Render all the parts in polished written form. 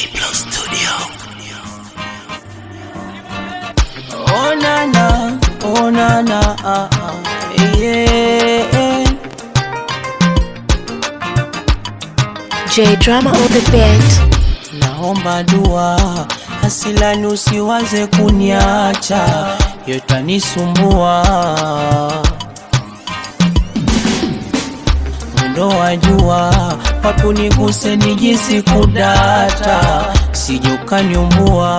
Diplo Studio. Oh na na, oh na na, yeah. J Drama on the beat. Naomba dua, hasilani usiwaze kuniacha, yotanisumbua. Mwendo wajua, papu niguse nijisi kudata, sije ukaniumbua.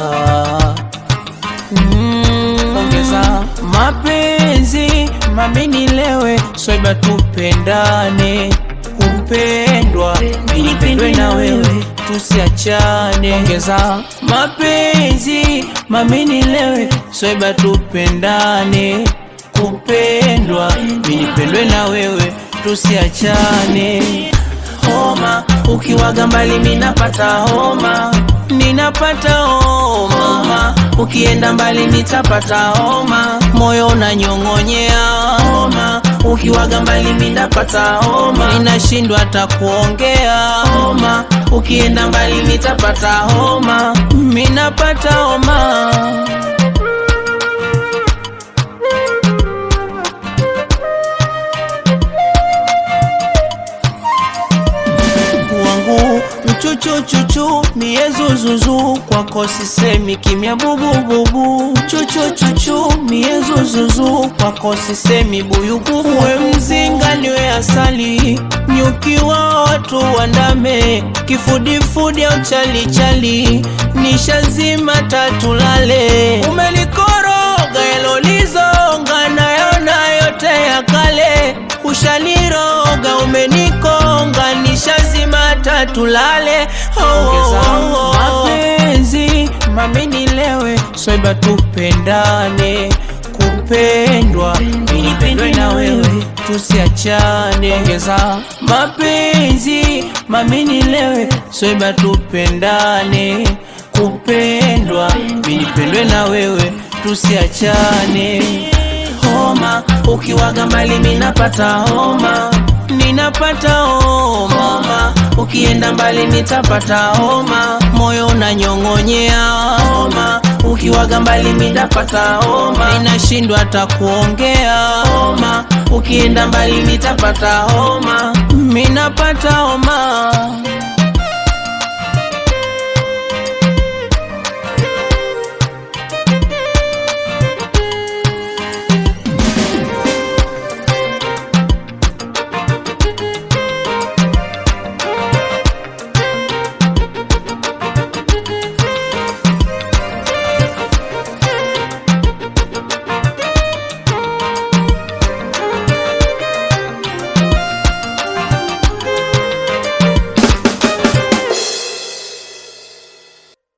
Ongeza mapenzi, mami nilewe, swaiba tupendane. Kupendwa, nipendwe na wewe, tusiachane. Ongeza mapenzi, mami nilewe, swaiba tupendane. Kupendwa, nipendwe na wewe, tusiachane. Homa, ukiwaga mbali minapata homa. Ninapata homa, ukienda mbali nitapata homa. Moyo unanyong'onyea homa, ukiwaga mbali minapata homa. Ninashindwa hata kuongea homa, ukienda mbali nitapata homa. Minapata homa. Chuchu mie zuzuzu, kwako sisemi kimya bubububu. Chuchu mie zuzuzu, kwako sisemi buyugu. We mzinga niwe asali, nyuki wa watu wandame. Kifudifudi au chalichali, nishazima tatulale. Umelikoroga elolizonga, nayona yote ya kale. Ushaniroga umenikonga, nishazima tatulale. Mapenzi, mami nilewe, swaiba tupendane. Kupendwa, nipendwe na wewe, tusiachane. Ongeza mapenzi, mami nilewe, swaiba tupendane. Kupendwa, nipendwe na wewe, tusiachane. Homa, ukiwaga mbali minapata homa. Ninapata homa, ukienda mbali nitapata homa. Moyo unanyong'onyea homa, ukiwaga mbali minapata homa. Ninashindwa hata kuongea homa, ukienda mbali nitapata homa. Minapata homa.